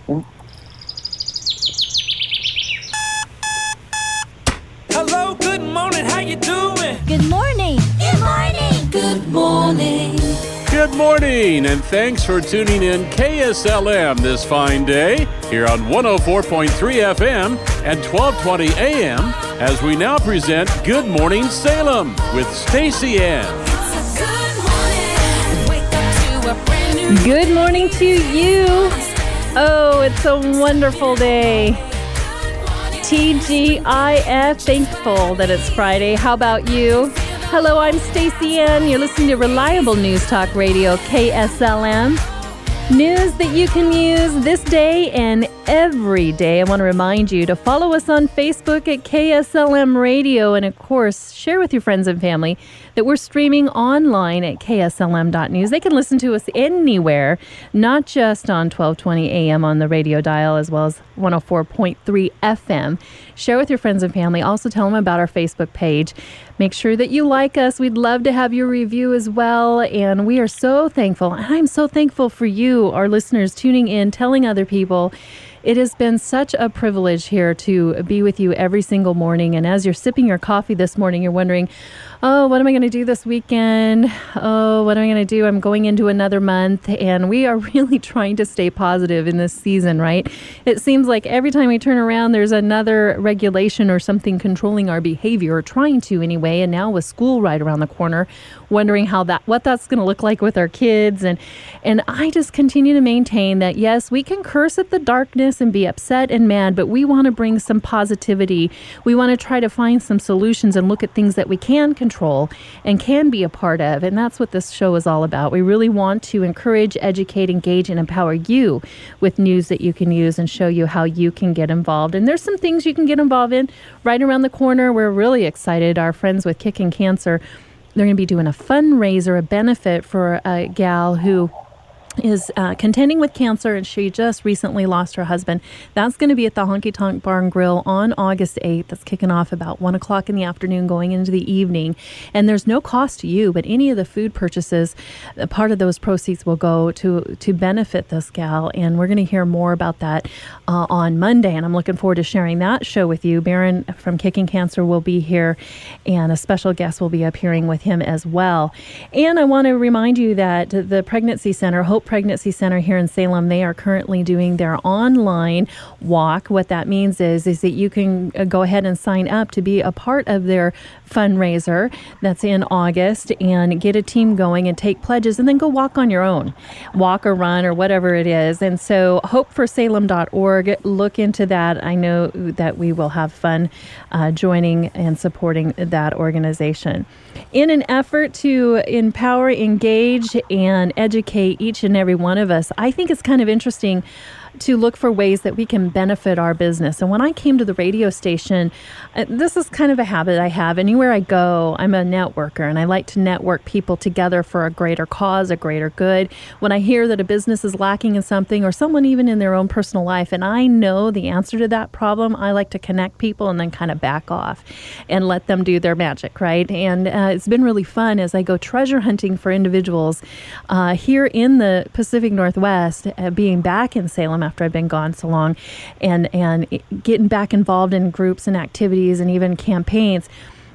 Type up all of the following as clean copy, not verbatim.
Hello, good morning, how you doing? Good morning. Good morning. Good morning. Good morning, and thanks for tuning in KSLM this fine day here on 104.3 FM and 1220 AM as we now present Good Morning Salem with Stacy Ann. Good morning to you. Oh, it's a wonderful day. TGIF, thankful that it's Friday. How about you? Hello, I'm Stacy Ann. You're listening to Reliable News Talk Radio, KSLM. News that you can use this day and every day. I want to remind you to follow us on Facebook at KSLM Radio, and of course, share with your friends and family that we're streaming online at kslm.news. They can listen to us anywhere, not just on 1220 AM on the radio dial, as well as 104.3 FM. Share with your friends and family. Also tell them about our Facebook page. Make sure that you like us. We'd love to have your review as well. And we are so thankful. And I'm so thankful for you, our listeners, tuning in, telling other people. It has been such a privilege here to be with you every single morning. And as you're sipping your coffee this morning, you're wondering, oh, what am I going to do this weekend? Oh, what am I going to do? I'm going into another month. And we are really trying to stay positive in this season, right? It seems like every time we turn around, there's another regulation or something controlling our behavior, or trying to anyway. And now with school right around the corner, wondering what that's going to look like with our kids. And I just continue to maintain that, yes, we can curse at the darkness and be upset and mad, but we want to bring some positivity. We want to try to find some solutions and look at things that we can control and can be a part of. And that's what this show is all about. We really want to encourage, educate, engage, and empower you with news that you can use and show you how you can get involved. And there's some things you can get involved in right around the corner. We're really excited. Our friends with Kicking Cancer, they're going to be doing a fundraiser, a benefit for a gal who is contending with cancer, and she just recently lost her husband. That's going to be at the Honky Tonk Bar and Grill on August 8th. That's kicking off about 1 o'clock in the afternoon, going into the evening. And there's no cost to you, but any of the food purchases, part of those proceeds will go to benefit this gal. And we're going to hear more about that on Monday. And I'm looking forward to sharing that show with you. Baron from Kicking Cancer will be here, and a special guest will be appearing with him as well. And I want to remind you that the Pregnancy Center, Hope Pregnancy Center here in Salem, they are currently doing their online walk. What that means is that you can go ahead and sign up to be a part of their fundraiser that's in August and get a team going and take pledges and then go walk on your own, walk or run or whatever it is. And so hopeforsalem.org, look into that. I know that we will have fun joining and supporting that organization. In an effort to empower, engage, and educate each and every one of us, I think it's kind of interesting to look for ways that we can benefit our business. And when I came to the radio station, this is kind of a habit I have. Anywhere I go, I'm a networker, and I like to network people together for a greater cause, a greater good. When I hear that a business is lacking in something, or someone even in their own personal life, and I know the answer to that problem, I like to connect people and then kind of back off and let them do their magic, right? And it's been really fun as I go treasure hunting for individuals here in the Pacific Northwest, being back in Salem after I've been gone so long, and getting back involved in groups and activities and even campaigns.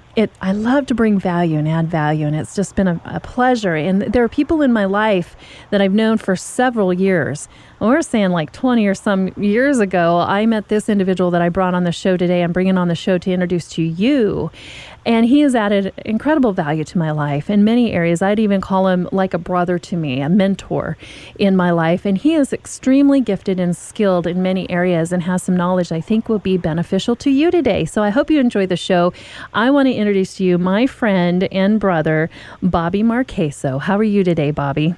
I love to bring value and add value, and it's just been a pleasure. And there are people in my life that I've known for several years. We're saying like 20 or some years ago, I met this individual that I brought on the show today. I'm bringing on the show to introduce to you. And he has added incredible value to my life in many areas. I'd even call him like a brother to me, a mentor in my life. And he is extremely gifted and skilled in many areas and has some knowledge I think will be beneficial to you today. So I hope you enjoy the show. I want to introduce to you my friend and brother, Bobby Marqueso. How are you today, Bobby?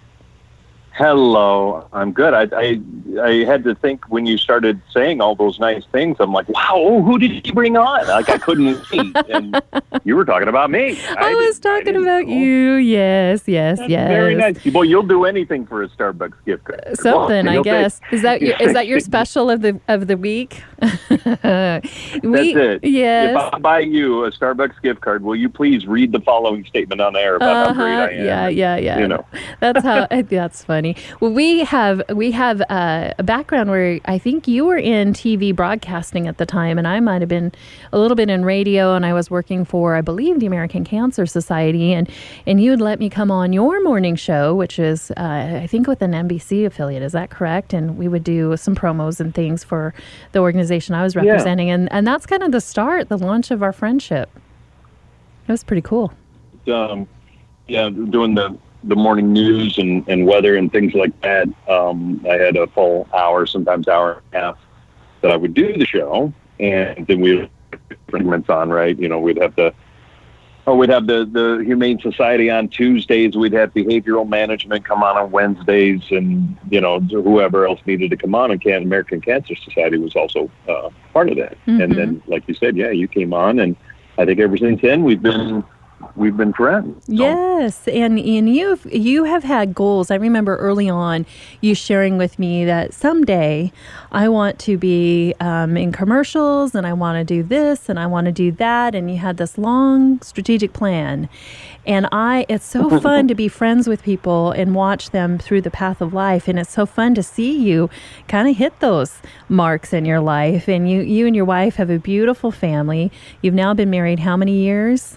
Hello, I'm good. I had to think when you started saying all those nice things. I'm like, wow, who did you bring on? Like I couldn't see, and you were talking about me. I was talking about you. Yes. Very nice. Well, you'll do anything for a Starbucks gift card. Something, I guess. Is that your special of the week? That's it. Yes. If I buy you a Starbucks gift card, will you please read the following statement on air about how great I am? Yeah. You know. That's how. That's funny. Well, we have a background where I think you were in TV broadcasting at the time, and I might have been a little bit in radio, and I was working for, I believe, the American Cancer Society, and you would let me come on your morning show, which is I think with an NBC affiliate. Is that correct? And we would do some promos and things for the organization I was representing, and that's kind of the launch of our friendship. It was pretty cool. Doing the morning news and weather and things like that. I had a full hour, sometimes hour and a half, that I would do the show, and then we segments on, right? You know, we'd have the Humane Society on Tuesdays. We'd have behavioral management come on Wednesdays, and, you know, whoever else needed to come on. And American Cancer Society was also part of that. Mm-hmm. And then, like you said, you came on, and I think ever since then we've been friends. So. Yes, and you have had goals. I remember early on you sharing with me that someday I want to be in commercials, and I want to do this, and I want to do that, and you had this long strategic plan. And it's so fun to be friends with people and watch them through the path of life, and it's so fun to see you kind of hit those marks in your life. And you and your wife have a beautiful family. You've now been married how many years?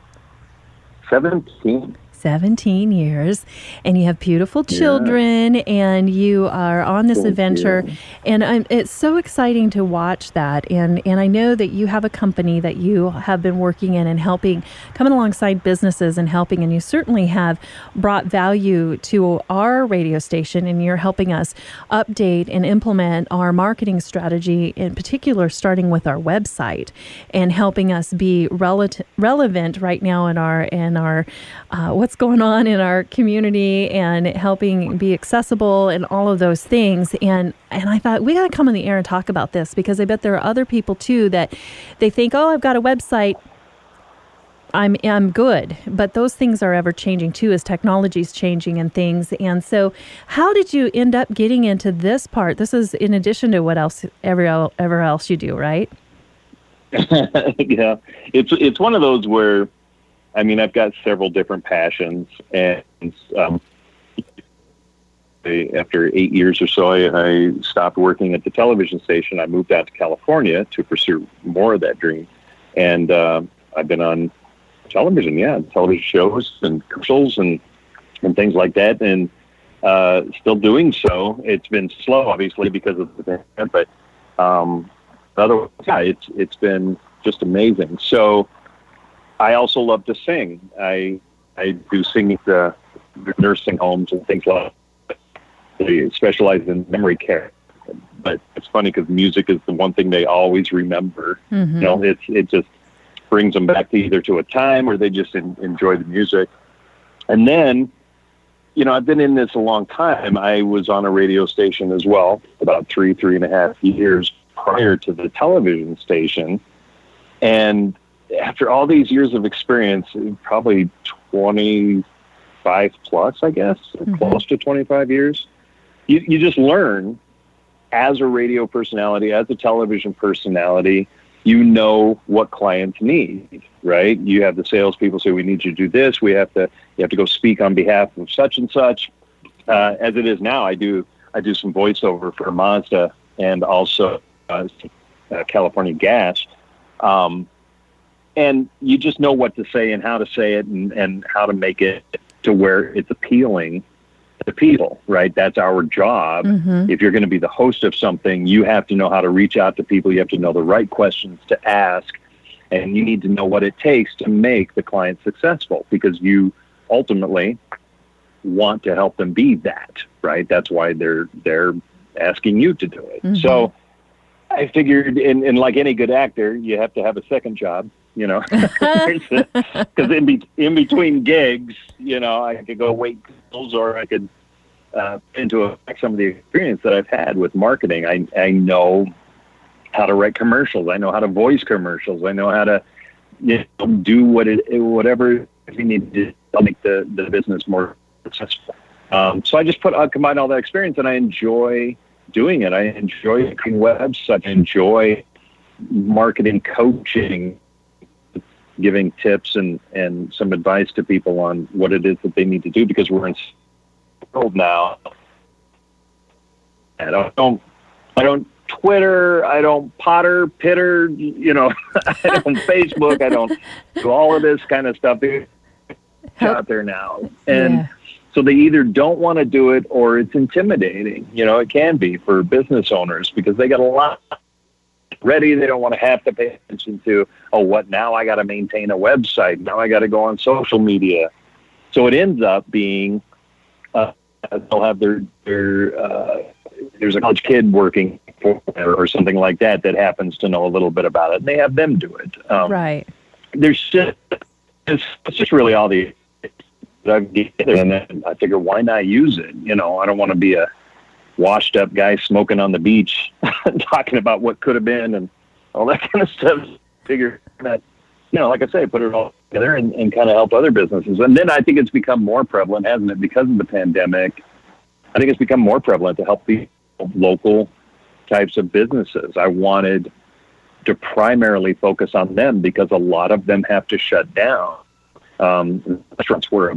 17 years, and you have beautiful children, and you are on this adventure, and it's so exciting to watch that, and I know that you have a company that you have been working in and helping, coming alongside businesses and helping, and you certainly have brought value to our radio station, and you're helping us update and implement our marketing strategy, in particular starting with our website, and helping us be relevant right now in our what's going on in our community, and helping be accessible and all of those things. And I thought, we got to come on the air and talk about this, because I bet there are other people too that they think, oh, I've got a website, I'm good. But those things are ever changing too, as technology's changing and things. And so how did you end up getting into this part? This is in addition to what else ever else you do, right? Yeah. It's one of those where, I mean, I've got several different passions, and after 8 years or so, I stopped working at the television station. I moved out to California to pursue more of that dream, and I've been on television, television shows and commercials and things like that, and still doing so. It's been slow, obviously, because of the pandemic, but otherwise, it's been just amazing. So I also love to sing. I do singing the nursing homes and things like that. They specialize in memory care. But it's funny because music is the one thing they always remember. Mm-hmm. You know, it just brings them back to either to a time or they just enjoy the music. And then, you know, I've been in this a long time. I was on a radio station as well, about 3.5 years prior to the television station. And after all these years of experience, probably 25 plus, I guess, close to 25 years, you just learn as a radio personality, as a television personality, you know what clients need, right? You have the salespeople say, we need you to do this. You have to go speak on behalf of such and such. As it is now, I do some voiceover for Mazda and also California Gas. And you just know what to say and how to say it and how to make it to where it's appealing to people, right? That's our job. Mm-hmm. If you're going to be the host of something, you have to know how to reach out to people. You have to know the right questions to ask, and you need to know what it takes to make the client successful, because you ultimately want to help them be that, right? That's why they're asking you to do it. Mm-hmm. So I figured, in like any good actor, you have to have a second job. You know, because in between gigs, you know, I could go wait tables, or I could into effect some of the experience that I've had with marketing. I know how to write commercials. I know how to voice commercials. I know how to do whatever you need to make the business more successful. So I just combine all that experience, and I enjoy doing it. I enjoy creating websites. I enjoy marketing coaching, giving tips and some advice to people on what it is that they need to do, because we're in the world now. And I don't Twitter, I don't pitter, I don't Facebook, I don't do all of this kind of stuff out there now. And so they either don't want to do it or it's intimidating. It can be for business owners because they got a lot ready. They don't want to have to pay attention to, what now? I got to maintain a website. Now I got to go on social media. So it ends up being, they'll have there's a college kid working for or something like that happens to know a little bit about it, and they have them do it. Right. It's just really all the I've gathered, and then I figure, why not use it? I don't want to be a washed up guy smoking on the beach talking about what could have been and all that kind of stuff. Figure that, like I say, put it all together and kind of help other businesses. And then I think it's become more prevalent, hasn't it? Because of the pandemic, I think it's become more prevalent to help the local types of businesses. I wanted to primarily focus on them because a lot of them have to shut down. Restaurants were,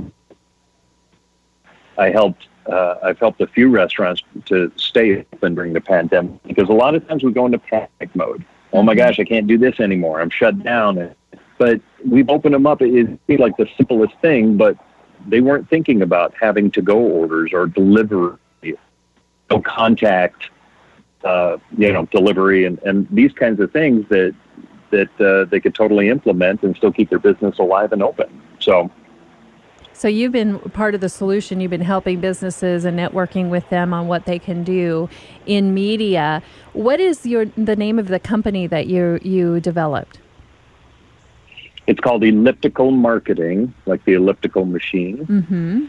I've helped a few restaurants to stay open during the pandemic, because a lot of times we go into panic mode. Oh my gosh, I can't do this anymore. I'm shut down. But we've opened them up. It seemed like the simplest thing, but they weren't thinking about having to-go orders or delivery, no contact, delivery, and these kinds of things that they could totally implement and still keep their business alive and open. So you've been part of the solution. You've been helping businesses and networking with them on what they can do in media. What is the name of the company that you developed? It's called Elliptical Marketing, like the elliptical machine. Mm-hmm.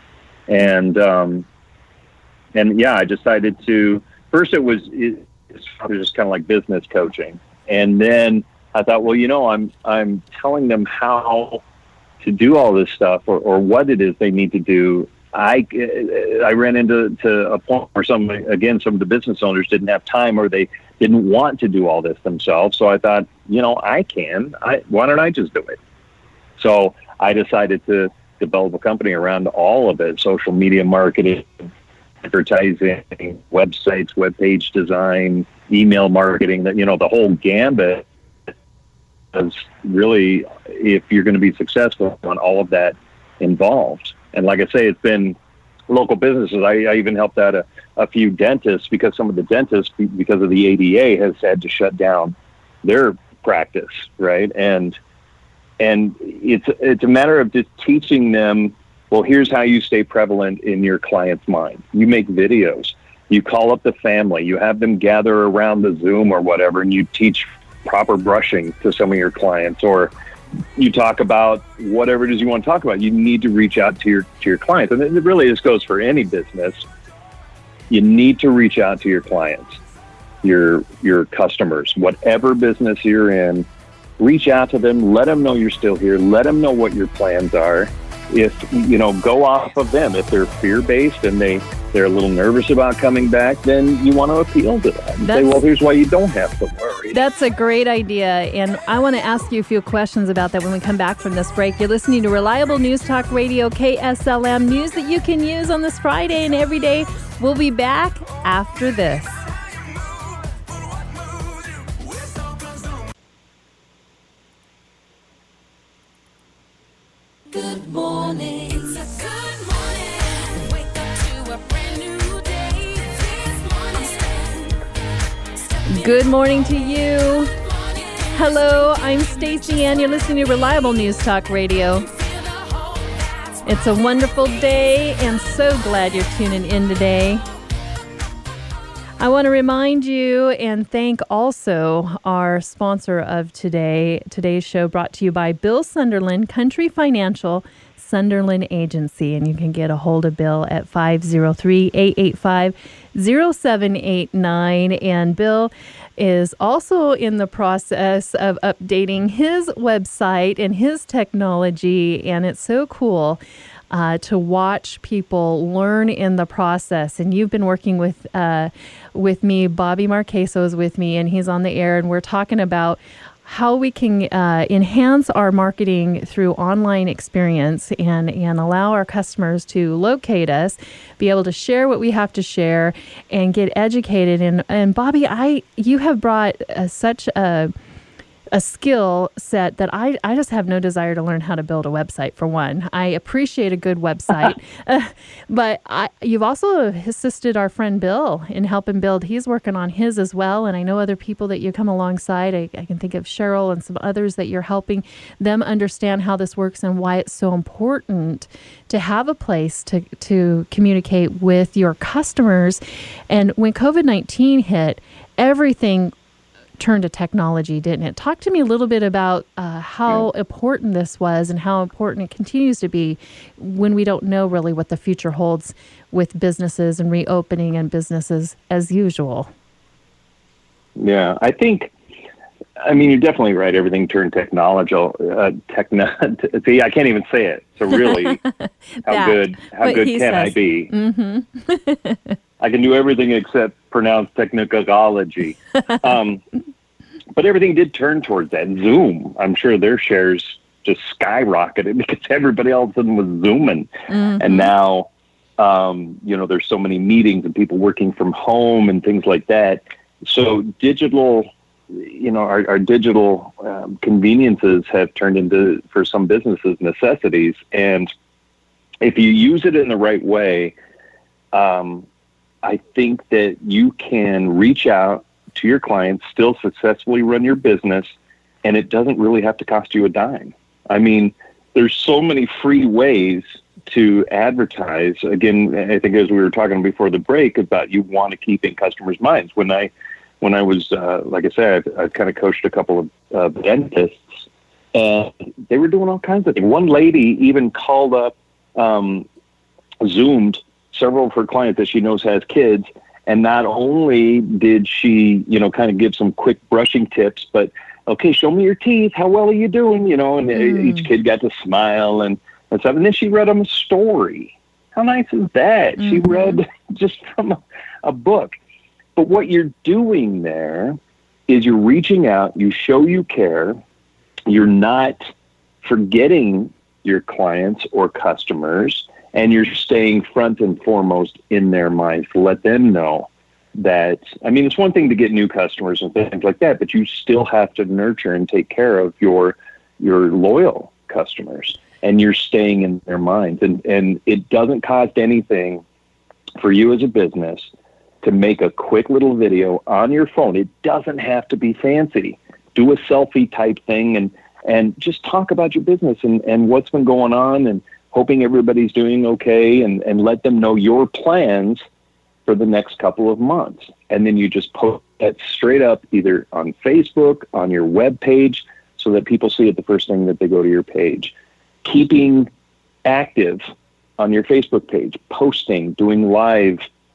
And yeah, I decided to. First, it was just kind of like business coaching, and then I thought, well, I'm telling them how to do all this stuff or what it is they need to do. I ran into a point where some of the business owners didn't have time or they didn't want to do all this themselves. So I thought, I can. Why don't I just do it? So I decided to develop a company around all of it: social media marketing, advertising, websites, web page design, email marketing, the whole gambit. Is really, if you're going to be successful on all of that involved. And like I say, it's been local businesses. I even helped out a few dentists, because some of the dentists, because of the ADA, has had to shut down their practice, right? And it's a matter of just teaching them, well, here's how you stay prevalent in your client's mind. You make videos. You call up the family. You have them gather around the Zoom or whatever, and you teach proper brushing to some of your clients, or you talk about whatever it is you want to talk about. You need to reach out to your clients. And it really just goes for any business. You need to reach out to your clients, your customers, whatever business you're in. Reach out to them, let them know you're still here, let them know what your plans are. If, go off of them. If they're fear-based and they're a little nervous about coming back, then you want to appeal to them and say, well, here's why you don't have to worry. That's a great idea, and I want to ask you a few questions about that when we come back from this break. You're listening to Reliable News Talk Radio, KSLM, news that you can use on this Friday and every day. We'll be back after this. Good morning. It's a good morning. Wake up to a brand new day. This morning. Good morning to you. Hello, I'm Stacey Ann. You're listening to Reliable News Talk Radio. It's a wonderful day, and so glad you're tuning in today. I want to remind you and thank also our sponsor of today's show, brought to you by Bill Sunderland, Country Financial Sunderland Agency. And you can get a hold of Bill at 503-885-0789. And Bill is also in the process of updating his website and his technology, and it's so cool. to watch people learn in the process. And you've been working with me. Bobby Marqueso is with me, and he's on the air, and we're talking about how we can enhance our marketing through online experience and allow our customers to locate us, be able to share what we have to share, and get educated. And Bobby, you have brought such a skill set that I just have no desire to learn how to build a website, for one. I appreciate a good website, but you've also assisted our friend Bill in helping build. He's working on his as well, and I know other people that you come alongside. I can think of Cheryl and some others that you're helping them understand how this works and why it's so important to have a place to communicate with your customers. And when COVID-19 hit, everything turned to technology, didn't it? Talk to me a little bit about how important this was and how important it continues to be when we don't know really what the future holds with businesses and reopening and businesses as usual. Yeah, I mean, you're definitely right. Everything turned technological. See, I can't even say it. So really, how good can I be? Mm-hmm. I can do everything except pronounce technicology. But everything did turn towards that. Zoom, I'm sure their shares just skyrocketed because everybody all of a sudden was Zooming. Mm-hmm. And now, there's so many meetings and people working from home and things like that. So digital, our digital conveniences have turned into, for some businesses, necessities. And if you use it in the right way, I think that you can reach out to your clients, still successfully run your business, and it doesn't really have to cost you a dime. I mean, there's so many free ways to advertise. Again, I think as we were talking before the break about you want to keep in customers' minds. When I was, like I said, I kind of coached a couple of dentists, and they were doing all kinds of things. One lady even called up, Zoomed several of her clients that she knows has kids. And not only did she, kind of give some quick brushing tips, but, okay, show me your teeth. How well are you doing? And each kid got to smile and stuff. And then she read them a story. How nice is that? Mm-hmm. She read just from a book. But what you're doing there is you're reaching out. You show you care. You're not forgetting your clients or customers. And you're staying front and foremost in their minds to let them know that, I mean, it's one thing to get new customers and things like that, but you still have to nurture and take care of your loyal customers, and you're staying in their minds. And it doesn't cost anything for you as a business to make a quick little video on your phone. It doesn't have to be fancy. Do a selfie type thing and just talk about your business and what's been going on, and hoping everybody's doing okay, and let them know your plans for the next couple of months. And then you just post that straight up either on Facebook, on your web page, so that people see it the first thing that they go to your page. Keeping active on your Facebook page, posting, doing live,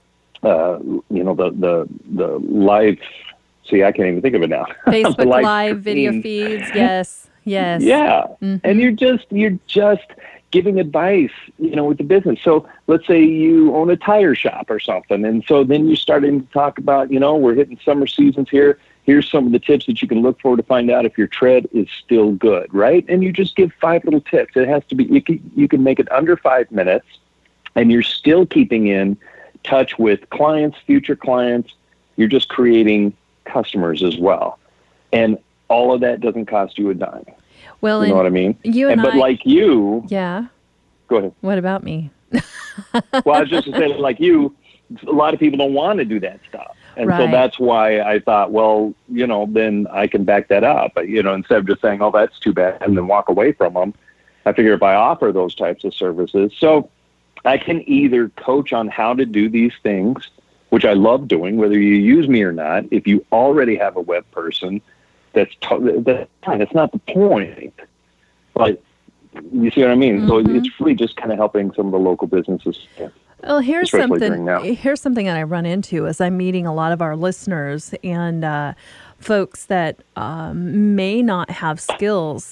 the live, see, I can't even think of it now. Facebook live video feeds, yes. Yeah. Mm-hmm. And you're just giving advice, with the business. So let's say you own a tire shop or something. And so then you're starting to talk about, we're hitting summer seasons here. Here's some of the tips that you can look for to find out if your tread is still good, right? And you just give 5 little tips. It has to be, you can make it under 5 minutes, and you're still keeping in touch with clients, future clients. You're just creating customers as well. And all of that doesn't cost you a dime. Well, you know what I mean? But like you... Yeah. Go ahead. What about me? Well, I was just going to say, like you, a lot of people don't want to do that stuff. And right. So that's why I thought, well, then I can back that up. Instead of just saying, oh, that's too bad, and then walk away from them, I figure if I offer those types of services. So I can either coach on how to do these things, which I love doing, whether you use me or not. If you already have a web person, that's fine. That's not the point. But you see what I mean? Mm-hmm. So it's really just kind of helping some of the local businesses. Well, here's something that I run into as I'm meeting a lot of our listeners and folks that may not have skills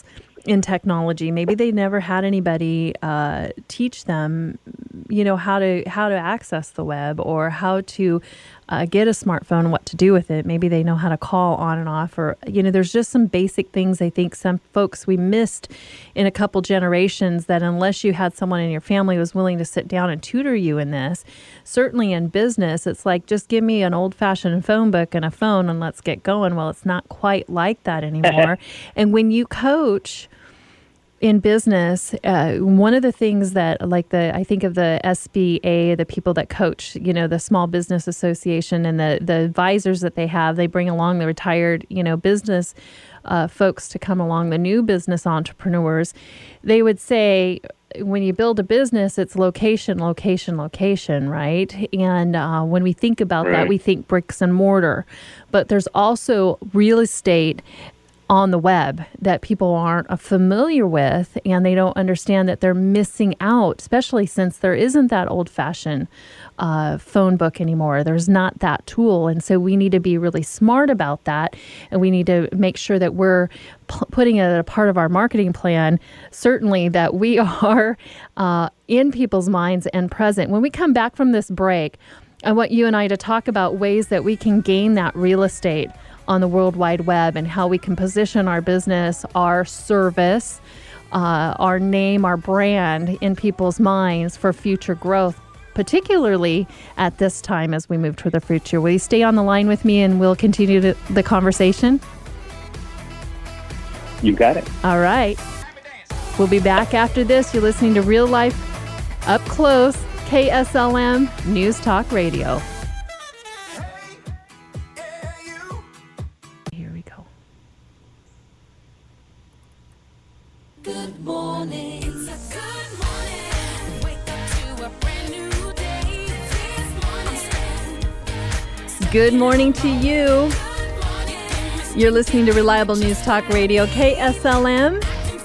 in technology. Maybe they never had anybody teach them, how to access the web or how to get a smartphone, what to do with it. Maybe they know how to call on and off, or there's just some basic things I think some folks we missed in a couple generations, that unless you had someone in your family who was willing to sit down and tutor you in this, certainly in business, it's like, just give me an old-fashioned phone book and a phone and let's get going. Well, it's not quite like that anymore. And when you coach in business, one of the things that, I think of the SBA, the people that coach, the Small Business Association, and the advisors that they bring along the retired, business folks to come along, the new business entrepreneurs. They would say, when you build a business, it's location, location, location, right? And when we think about that, we think bricks and mortar. But there's also real estate on the web that people aren't familiar with, and they don't understand that they're missing out, especially since there isn't that old-fashioned phone book anymore. There's not that tool. And so we need to be really smart about that, and we need to make sure that we're putting it as a part of our marketing plan, certainly that we are in people's minds and present. When we come back from this break, I want you and I to talk about ways that we can gain that real estate on the World Wide Web, and how we can position our business, our service, our name, our brand in people's minds for future growth, particularly at this time as we move to the future. Will you stay on the line with me and we'll continue the conversation? You got it. All right. We'll be back after this. You're listening to Real Life Up Close, KSLM News Talk Radio. Good morning. It's a good morning. Wake up to a brand new day. This morning. Good morning to you. You're listening to Reliable News Talk Radio, KSLM.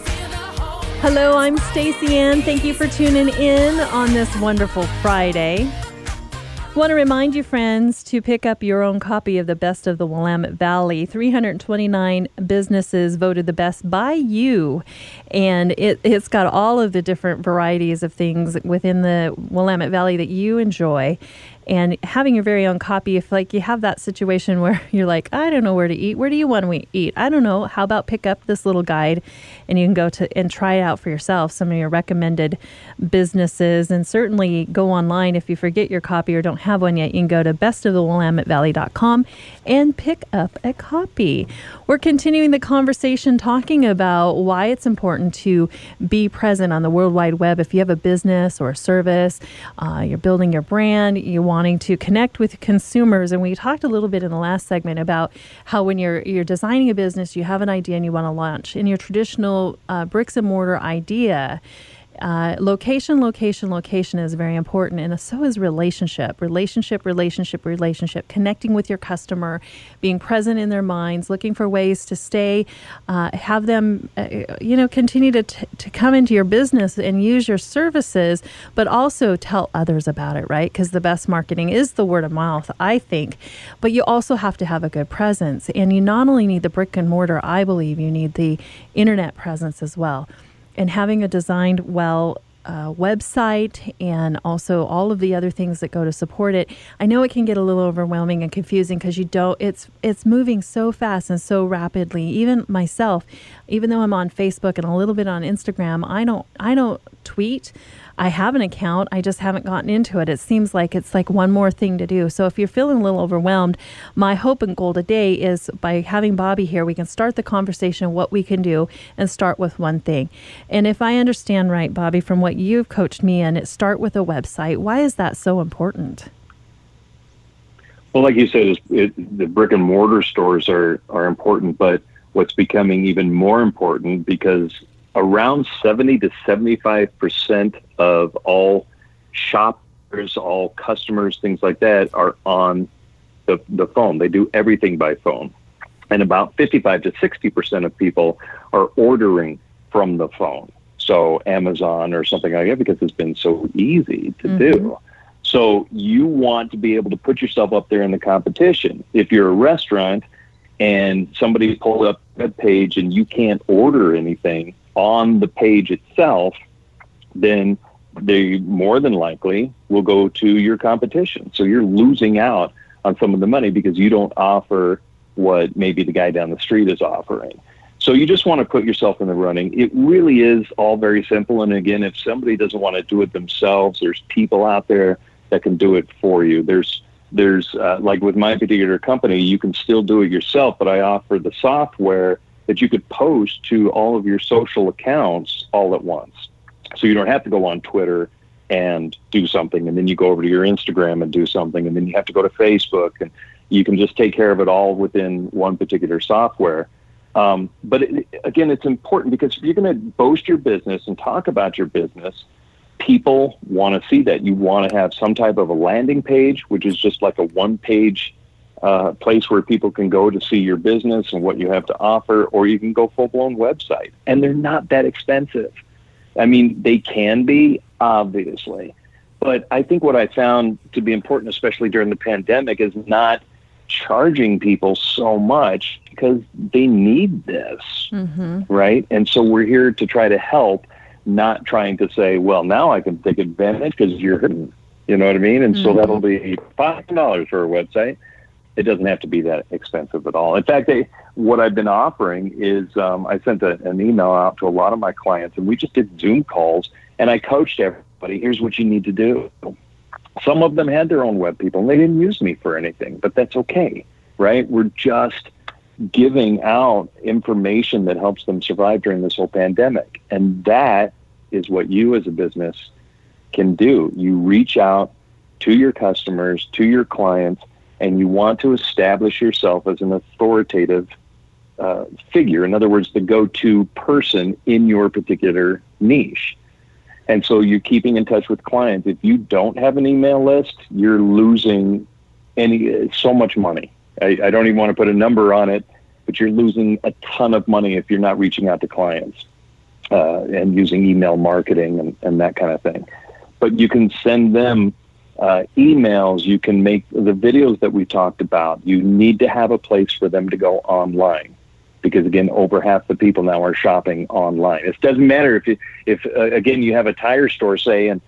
Hello, I'm Stacey Ann. Thank you for tuning in on this wonderful Friday. I want to remind you, friends, to pick up your own copy of the Best of the Willamette Valley. 329 businesses voted the best by you. And it's got all of the different varieties of things within the Willamette Valley that you enjoy. And having your very own copy, if you have that situation where you're like, I don't know where to eat. Where do you want to eat? I don't know. How about pick up this little guide and you can go to and try it out for yourself, some of your recommended businesses. And certainly go online if you forget your copy or don't have one yet. You can go to bestofthewillamette.com and pick up a copy. We're continuing the conversation talking about why it's important to be present on the World Wide Web. If you have a business or a service, you're building your brand, you wanting to connect with consumers. And we talked a little bit in the last segment about how when you're designing a business, you have an idea and you want to launch. In your traditional bricks and mortar idea, location is very important, and so is relationship, connecting with your customer, being present in their minds, looking for ways to stay, have them, continue to come into your business and use your services, but also tell others about it, right? Because the best marketing is the word of mouth, I think, but you also have to have a good presence, and you not only need the brick and mortar, I believe you need the internet presence as well. And having a designed well website and also all of the other things that go to support it. I know it can get a little overwhelming and confusing because it's moving so fast and so rapidly. Even myself, even though I'm on Facebook and a little bit on Instagram, I don't tweet. I have an account. I just haven't gotten into it. It seems like it's like one more thing to do. So if you're feeling a little overwhelmed, my hope and goal today is by having Bobby here, we can start the conversation, what we can do, and start with one thing. And if I understand right, Bobby, from what you've coached me in, it start with a website. Why is that so important? Well, like you said, the brick and mortar stores are important, but what's becoming even more important because around 70 to 75% of all shoppers, all customers, things like that are on the phone. They do everything by phone. And about 55 to 60% of people are ordering from the phone. So Amazon or something like that, because it's been so easy to do. So you want to be able to put yourself up there in the competition. If you're a restaurant and somebody pulled up that page and you can't order anything, on the page itself, then they more than likely will go to your competition. So you're losing out on some of the money because you don't offer what maybe the guy down the street is offering. So you just want to put yourself in the running. It really is all very simple. And again, if somebody doesn't want to do it themselves, there's people out there that can do it for you. There's like with my particular company, you can still do it yourself, but I offer the software that you could post to all of your social accounts all at once. So you don't have to go on Twitter and do something, and then you go over to your Instagram and do something, and then you have to go to Facebook, and you can just take care of it all within one particular software. But again, it's important because if you're going to boast your business and talk about your business, people want to see that. You want to have some type of a landing page, which is just like a one-page place where people can go to see your business and what you have to offer, or you can go full-blown website. And they're not that expensive. I mean, they can be, obviously. But I think what I found to be important, especially during the pandemic, is not charging people so much because they need this, right? And so we're here to try to help, not trying to say, well, now I can take advantage because you're hurting. You know what I mean? And so that'll be $5 for a website. It doesn't have to be that expensive at all. In fact, what I've been offering is I sent an email out to a lot of my clients, and we just did Zoom calls, and I coached everybody. Here's what you need to do. Some of them had their own web people, and they didn't use me for anything, but that's okay, right? We're just giving out information that helps them survive during this whole pandemic. And that is what you as a business can do. You reach out to your customers, to your clients, and you want to establish yourself as an authoritative figure. In other words, the go-to person in your particular niche. And so you're keeping in touch with clients. If you don't have an email list, you're losing so much money. I don't even want to put a number on it, but you're losing a ton of money if you're not reaching out to clients and using email marketing and that kind of thing. But you can send them emails. You can make the videos that we talked about. You need to have a place for them to go online. Because again, over half the people now are shopping online. It doesn't matter if again you have a tire store, say, and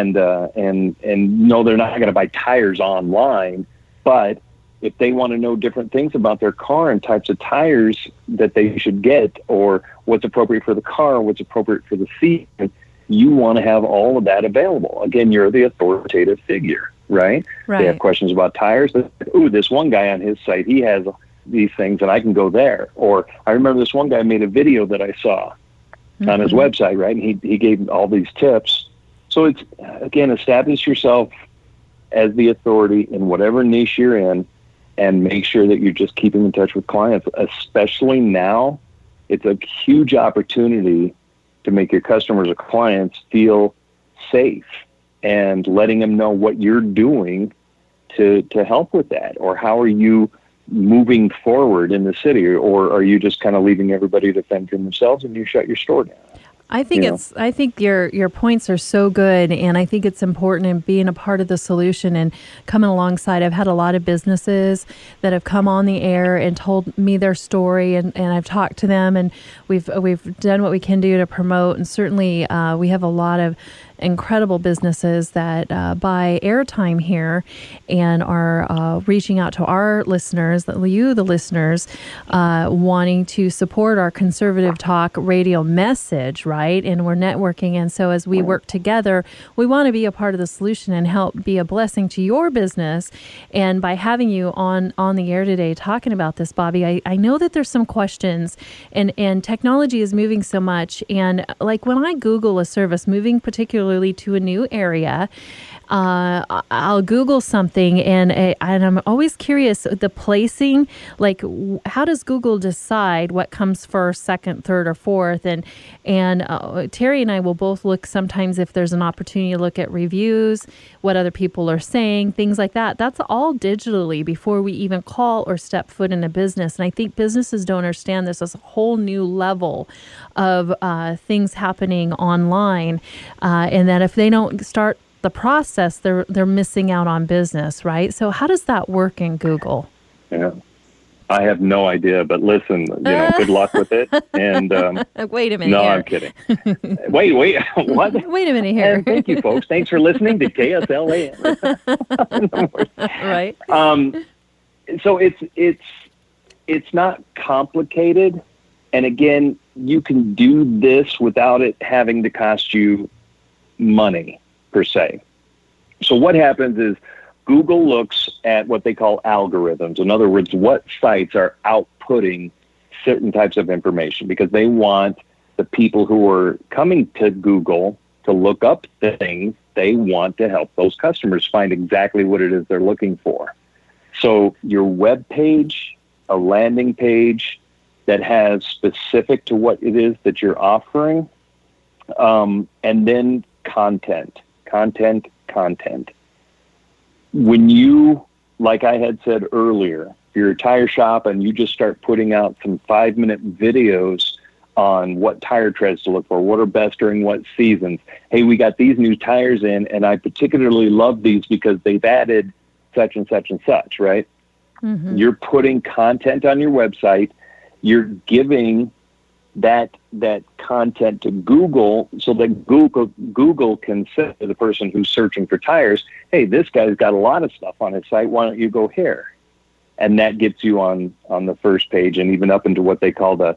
no, they're not going to buy tires online, but if they want to know different things about their car and types of tires that they should get, or what's appropriate for the car, what's appropriate for the season, you want to have all of that available. Again, you're the authoritative figure, right? They have questions about tires. Ooh, this one guy on his site, he has these things, and I can go there. Or I remember this one guy made a video that I saw on his website, right? And he gave all these tips. So it's, again, establish yourself as the authority in whatever niche you're in, and make sure that you're just keeping in touch with clients. Especially now, it's a huge opportunity to make your customers or clients feel safe, and letting them know what you're doing to help with that, or how are you moving forward in the city, or are you just kind of leaving everybody to fend for themselves and you shut your store down? I think I think your points are so good, and I think it's important in being a part of the solution and coming alongside. I've had a lot of businesses that have come on the air and told me their story, and I've talked to them, and we've done what we can do to promote, and certainly we have a lot of incredible businesses that buy airtime here and are reaching out to our listeners, the listeners, wanting to support our conservative talk radio message, right? And we're networking. And so as we work together, we want to be a part of the solution and help be a blessing to your business. And by having you on the air today talking about this, Bobby, I know that there's some questions, and technology is moving so much. And like when I Google a service, moving particularly to a new area, I'll Google something, and I'm always curious, the placing, like how does Google decide what comes first, second, third, or fourth? And Terry and I will both look sometimes if there's an opportunity to look at reviews, what other people are saying, things like that. That's all digitally before we even call or step foot in a business. And I think businesses don't understand this as a whole new level of things happening online, and that if they don't start the process, they're missing out on business, right? So how does that work in Google? Yeah. I have no idea, but listen, good luck with it. And wait a minute. no, here. I'm kidding. Wait, what? Wait a minute here. And thank you, folks. Thanks for listening to KSLA. Right. So it's not complicated, and again, you can do this without it having to cost you money per se. So what happens is Google looks at what they call algorithms. In other words, what sites are outputting certain types of information, because they want the people who are coming to Google to look up the things. They want to help those customers find exactly what it is they're looking for. So your web page, a landing page that has specific to what it is that you're offering, and then content. When you, like I had said earlier, if you're a tire shop and you just start putting out some 5-minute videos on what tire treads to look for, what are best during what seasons. Hey, we got these new tires in, and I particularly love these because they've added such and such and such, right? Mm-hmm. You're putting content on your website. You're giving that content to Google so that Google can say to the person who's searching for tires, hey, this guy's got a lot of stuff on his site. Why don't you go here? And that gets you on the first page, and even up into what they call the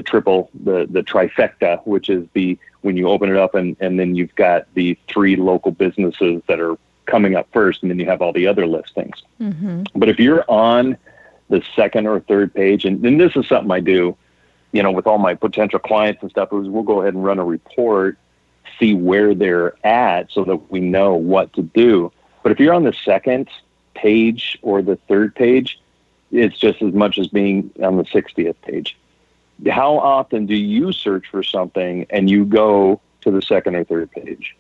trifecta, which is when you open it up and then you've got the 3 local businesses that are coming up first, and then you have all the other listings. Mm-hmm. But if you're on the second or third page, and this is something I do, with all my potential clients and stuff, is we'll go ahead and run a report, see where they're at so that we know what to do. But if you're on the second page or the third page, it's just as much as being on the 60th page. How often do you search for something and you go to the second or third page?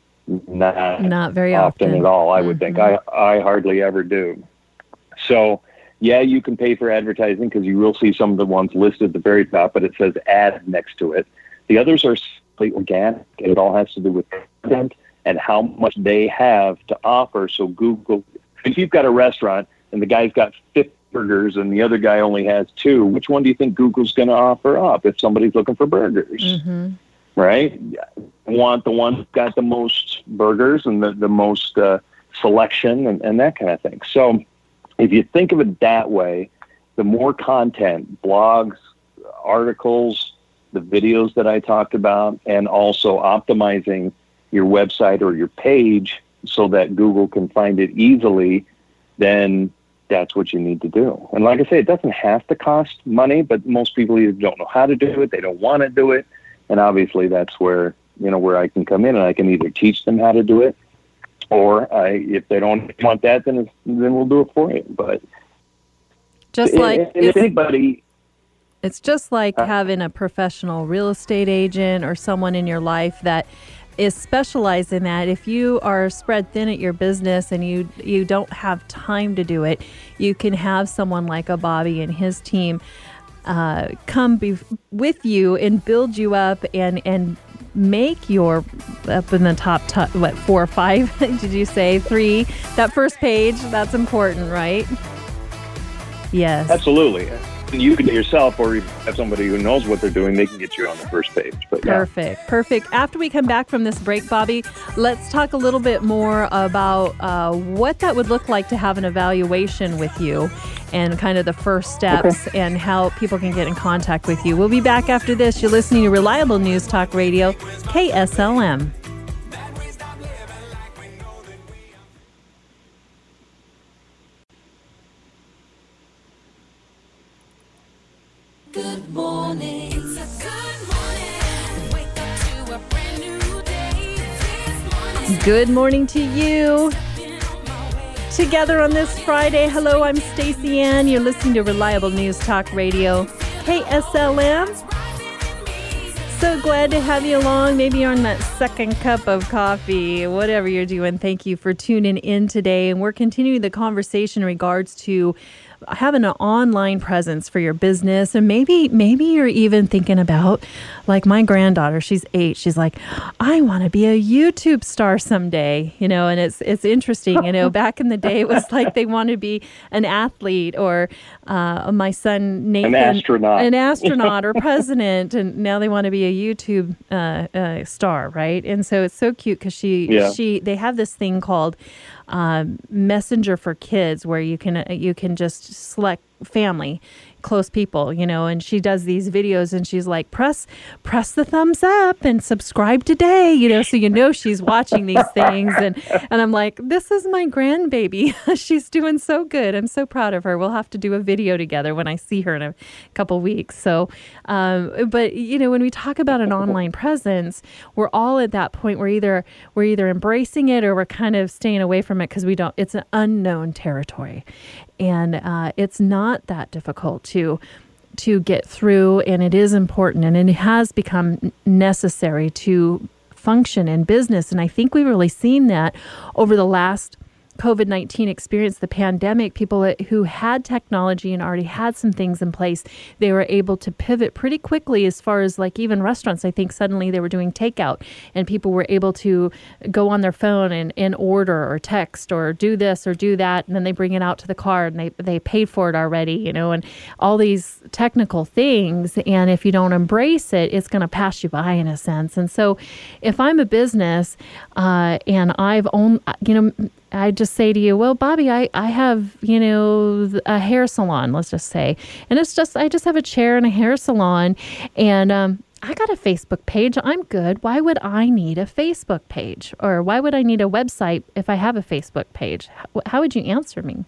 Not very often at all, I would think. I hardly ever do. So, yeah, you can pay for advertising because you will see some of the ones listed at the very top, but it says ad next to it. The others are simply organic. It all has to do with content and how much they have to offer. So Google, if you've got a restaurant and the guy's got 50 burgers and the other guy only has 2, which one do you think Google's going to offer up if somebody's looking for burgers? Mm-hmm. Right? Want the one who's got the most burgers and the most selection and that kind of thing. So if you think of it that way, the more content, blogs, articles, the videos that I talked about, and also optimizing your website or your page so that Google can find it easily, then that's what you need to do. And like I say, it doesn't have to cost money, but most people either don't know how to do it, they don't want to do it. And obviously that's where I can come in, and I can either teach them how to do it, or if they don't want that, then we'll do it for you. But just like if anybody, it's just like having a professional real estate agent or someone in your life that is specialized in that. If you are spread thin at your business and you don't have time to do it, you can have someone like a Bobby and his team come with you and build you up and make your up in the top 4 or 5 did you say 3? That first page, that's important, right? Yes, absolutely. You can do it yourself, or you have somebody who knows what they're doing, they can get you on the first page. But yeah. Perfect. After we come back from this break, Bobby, let's talk a little bit more about what that would look like to have an evaluation with you and kind of the first steps and how people can get in contact with you. We'll be back after this. You're listening to Reliable News Talk Radio, KSLM. Good morning. It's a good morning. Wake up to a brand new day. This morning. Good morning to you. Together on this Friday. Hello, I'm Stacey Ann. You're listening to Reliable News Talk Radio, KSLM. So glad to have you along. Maybe you're on that second cup of coffee, whatever you're doing. Thank you for tuning in today. And we're continuing the conversation in regards to having an online presence for your business, and maybe you're even thinking about, like my granddaughter, she's 8. She's like, I want to be a YouTube star someday, and it's interesting. Back in the day, it was like they want to be an athlete, or my son Nathan, an astronaut or president, and now they want to be a YouTube star, right? And so it's so cute because they have this thing called Messenger for Kids, where you can just select family, close people, and she does these videos, and she's like, press the thumbs up and subscribe today, so she's watching these things, and I'm like, this is my grandbaby. She's doing so good. I'm so proud of her. We'll have to do a video together when I see her in a couple weeks. So, but when we talk about an online presence, we're all at that point where we're either embracing it or we're kind of staying away from it because it's an unknown territory. And it's not that difficult to get through, and it is important, and it has become necessary to function in business. And I think we've really seen that over the last COVID-19 experience, the pandemic. People who had technology and already had some things in place, they were able to pivot pretty quickly, as far as like even restaurants. I think suddenly they were doing takeout, and people were able to go on their phone and order or text or do this or do that, and then they bring it out to the car and they paid for it already, and all these technical things. And if you don't embrace it, it's going to pass you by in a sense. And so if I'm a business and I've owned, I just say to you, well, Bobby, I have, a hair salon, let's just say. And I just have a chair and a hair salon, and I got a Facebook page. I'm good. Why would I need a Facebook page? Or why would I need a website if I have a Facebook page? How would you answer me?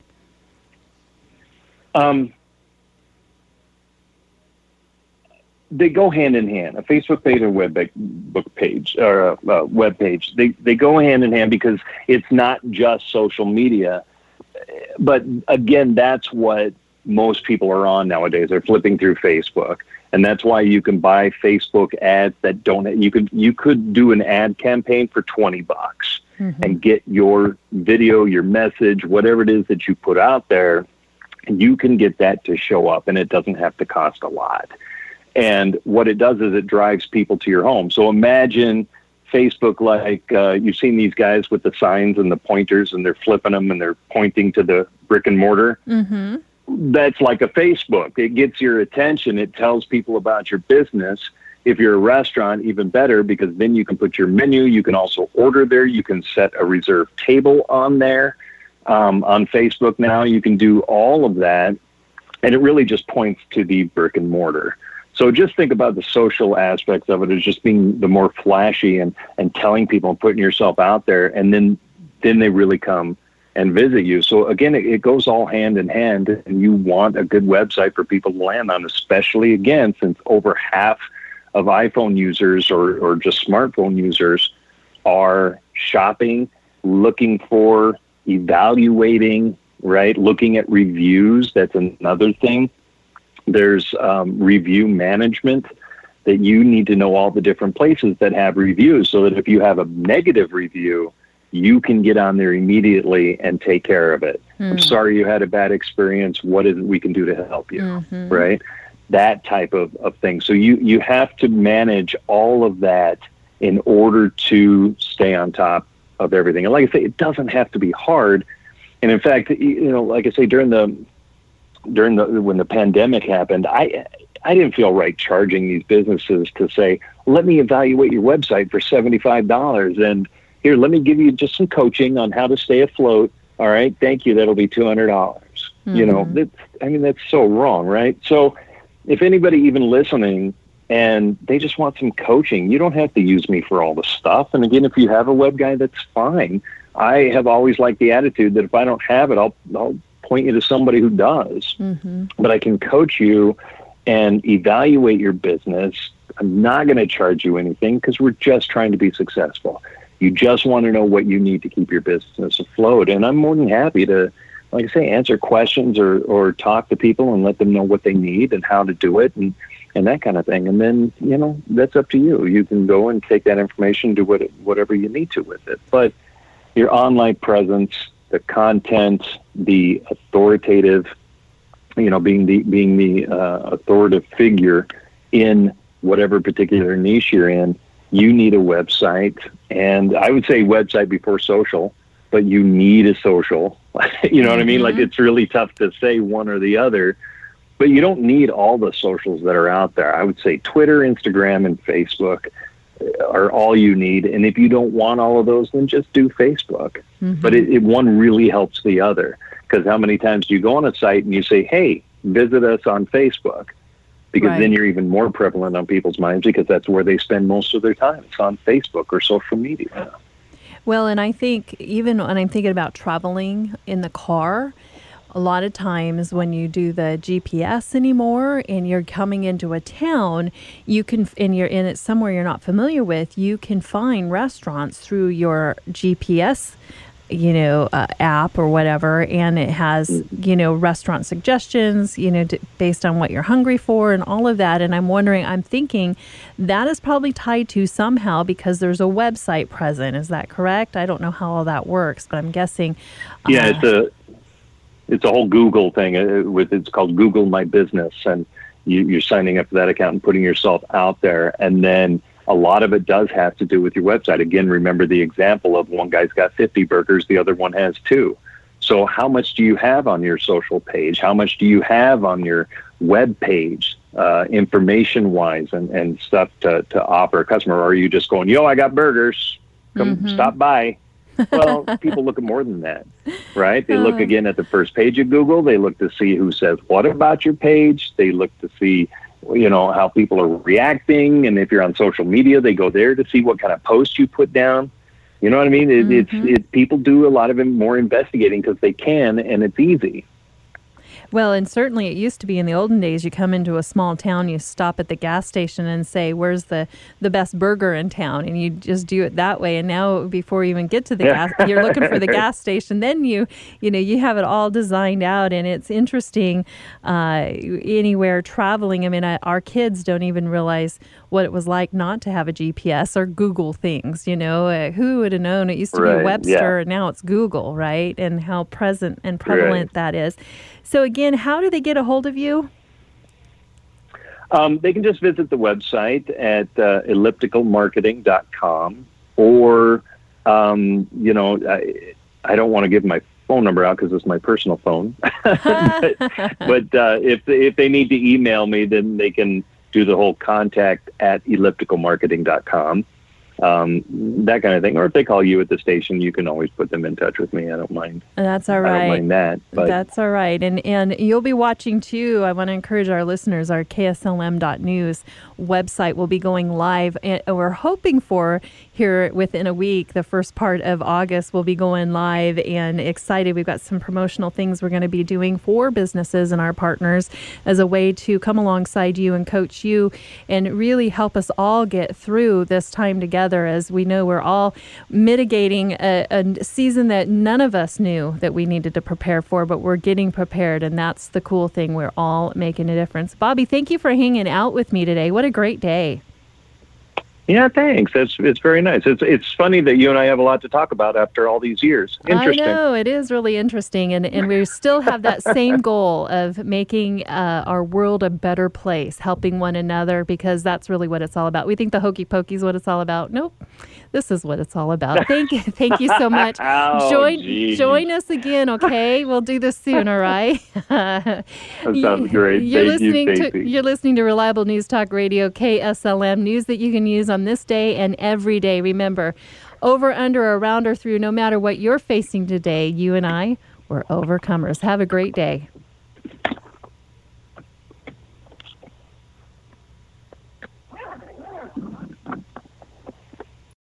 They go hand in hand. A Facebook page or web page or a web page, they go hand in hand, because it's not just social media. But again, that's what most people are on nowadays. They're flipping through Facebook, and that's why you can buy Facebook ads that don't. You could do an ad campaign for $20 and get your video, your message, whatever it is that you put out there. You can get that to show up, and it doesn't have to cost a lot. And what it does is it drives people to your home. So imagine Facebook, like you've seen these guys with the signs and the pointers, and they're flipping them and they're pointing to the brick and mortar. Mm-hmm. That's like a Facebook. It gets your attention. It tells people about your business. If you're a restaurant, even better, because then you can put your menu. You can also order there. You can set a reserved table on there. On Facebook now, you can do all of that. And it really just points to the brick and mortar. So just think about the social aspects of it as just being the more flashy and telling people and putting yourself out there, and then they really come and visit you. So again, it goes all hand in hand, and you want a good website for people to land on, especially again, since over half of iPhone users or just smartphone users are shopping, looking for, evaluating, right? Looking at reviews. That's another thing. There's review management, that you need to know all the different places that have reviews, so that if you have a negative review, you can get on there immediately and take care of it. I'm sorry you had a bad experience. What is it we can do to help you, right? That type of thing. So you have to manage all of that in order to stay on top of everything. And like I say, it doesn't have to be hard. And in fact, like I say, when the pandemic happened, I didn't feel right charging these businesses to say, let me evaluate your website for $75, and here, let me give you just some coaching on how to stay afloat. All right, thank you. That'll be $200. That's so wrong, right? So if anybody even listening and they just want some coaching, you don't have to use me for all the stuff. And again, if you have a web guy, that's fine. I have always liked the attitude that if I don't have it, I'll point you to somebody who does. But I can coach you and evaluate your business. I'm not going to charge you anything, because we're just trying to be successful. You just want to know what you need to keep your business afloat. And I'm more than happy to, like I say, answer questions or talk to people and let them know what they need and how to do it and that kind of thing. And then, that's up to you. You can go and take that information, do whatever you need to with it. But your online presence, the content, the authoritative being the authoritative figure in whatever particular niche you're in, you need a website. And I would say website before social, but you need a social. You know what I mean? Like, it's really tough to say one or the other, but you don't need all the socials that are out there. I would say Twitter, Instagram, and Facebook are all you need. And if you don't want all of those, then just do Facebook. But one really helps the other, because how many times do you go on a site and you say, hey, visit us on Facebook? Because then you're even more prevalent on people's minds, because that's where they spend most of their time. It's on Facebook or social media. Well, and I think even when I'm thinking about traveling in the car, a lot of times when you do the GPS anymore and you're coming into a town, you can, and you're in it somewhere you're not familiar with, you can find restaurants through your GPS app or whatever, and it has, restaurant suggestions, based on what you're hungry for and all of that. And I'm thinking that is probably tied to somehow, because there's a website present. Is that correct? I don't know how all that works, but I'm guessing. Yeah, it's a whole Google thing. It's called Google My Business, and you're signing up for that account and putting yourself out there. And then a lot of it does have to do with your website. Again, remember the example of one guy's got 50 burgers, the other one has 2. So how much do you have on your social page? How much do you have on your web page, information-wise and stuff to offer a customer? Or are you just going, I got burgers, come stop by? Well, people look at more than that, right? They look again at the first page of Google. They look to see who says what about your page. They look to see how people are reacting. And if you're on social media, they go there to see what kind of posts you put down. You know what I mean? It's people do a lot of more investigating because they can, and it's easy. Well, and certainly it used to be in the olden days, you come into a small town, you stop at the gas station and say, where's the best burger in town? And you just do it that way. And now before you even get to the gas, you're looking for the gas station. Then you have it all designed out. And it's interesting anywhere traveling. I mean, our kids don't even realize what it was like not to have a GPS or Google things. Who would have known? It used to be Webster, and now it's Google, right? And how present and prevalent that is. So again, how do they get a hold of you? They can just visit the website at ellipticalmarketing.com, or, I don't want to give my phone number out because it's my personal phone. but if they need to email me, then they can do the whole contact at ellipticalmarketing.com. That kind of thing. Or if they call you at the station, you can always put them in touch with me. I don't mind. That's all right. I don't mind that. But that's all right. And you'll be watching too. I want to encourage our listeners, our KSLM.news website will be going live. And we're hoping for here within a week, the first part of August, we'll be going live, and excited. We've got some promotional things we're going to be doing for businesses and our partners as a way to come alongside you and coach you and really help us all get through this time together. As we know, we're all mitigating a season that none of us knew that we needed to prepare for, but we're getting prepared, and that's the cool thing. We're all making a difference. Bobby, thank you for hanging out with me today. What a great day. Yeah, thanks. It's very nice. It's funny that you and I have a lot to talk about after all these years. Interesting. I know, it is really interesting, and we still have that same goal of making our world a better place, helping one another, because that's really what it's all about. We think the hokey pokey is what it's all about. Nope, this is what it's all about. Thank you so much. Join us again, okay? We'll do this soon, all right? That sounds great. You're listening to Reliable News Talk Radio, KSLM, news that you can use on this day and every day. Remember, over, under, around, or through, no matter what you're facing today, you and I, we're overcomers. Have a great day.